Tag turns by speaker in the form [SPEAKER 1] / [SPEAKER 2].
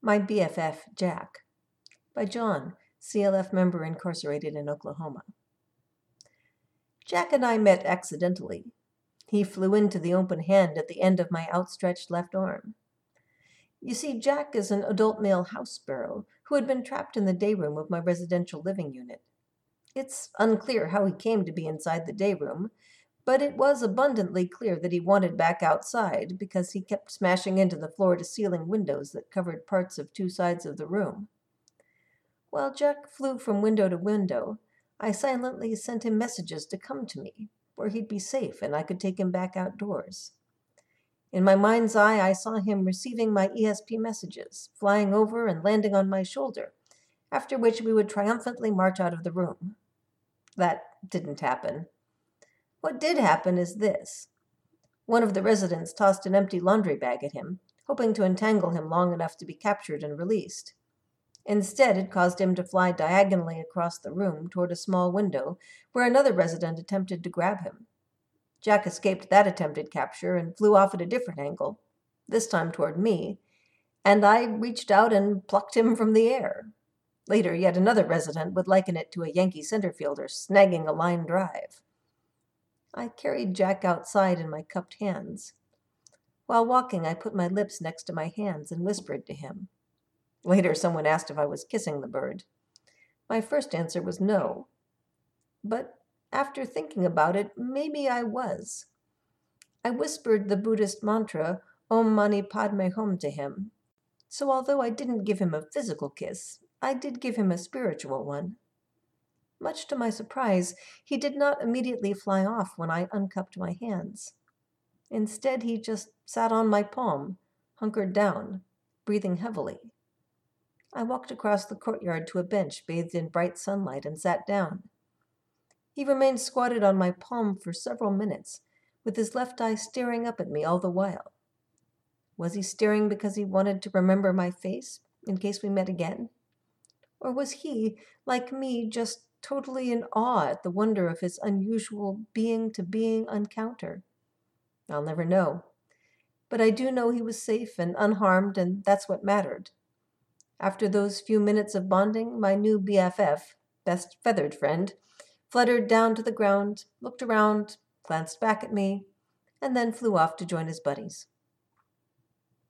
[SPEAKER 1] My BFF, Jack, by John, CLF member incarcerated in Oklahoma. Jack and I met accidentally. He flew into the open hand at the end of my outstretched left arm. You see, Jack is an adult male house sparrow who had been trapped in the day room of my residential living unit. It's unclear how he came to be inside the day room, but it was abundantly clear that he wanted back outside because he kept smashing into the floor-to-ceiling windows that covered parts of two sides of the room. While Jack flew from window to window, I silently sent him messages to come to me, where he'd be safe and I could take him back outdoors. In my mind's eye, I saw him receiving my ESP messages, flying over and landing on my shoulder, after which we would triumphantly march out of the room. That didn't happen. What did happen is this. One of the residents tossed an empty laundry bag at him, hoping to entangle him long enough to be captured and released. Instead, it caused him to fly diagonally across the room toward a small window where another resident attempted to grab him. Jack escaped that attempted capture and flew off at a different angle, this time toward me, and I reached out and plucked him from the air. Later, yet another resident would liken it to a Yankee center fielder snagging a line drive. I carried Jack outside in my cupped hands. While walking, I put my lips next to my hands and whispered to him. Later, someone asked if I was kissing the bird. My first answer was no. But after thinking about it, maybe I was. I whispered the Buddhist mantra, Om Mani Padme Hum, to him. So although I didn't give him a physical kiss, I did give him a spiritual one. Much to my surprise, he did not immediately fly off when I uncupped my hands. Instead, he just sat on my palm, hunkered down, breathing heavily. I walked across the courtyard to a bench bathed in bright sunlight and sat down. He remained squatted on my palm for several minutes, with his left eye staring up at me all the while. Was he staring because he wanted to remember my face, in case we met again? Or was he, like me, just totally in awe at the wonder of his unusual being-to-being encounter? I'll never know. But I do know he was safe and unharmed, and that's what mattered. After those few minutes of bonding, my new BFF, best feathered friend, fluttered down to the ground, looked around, glanced back at me, and then flew off to join his buddies.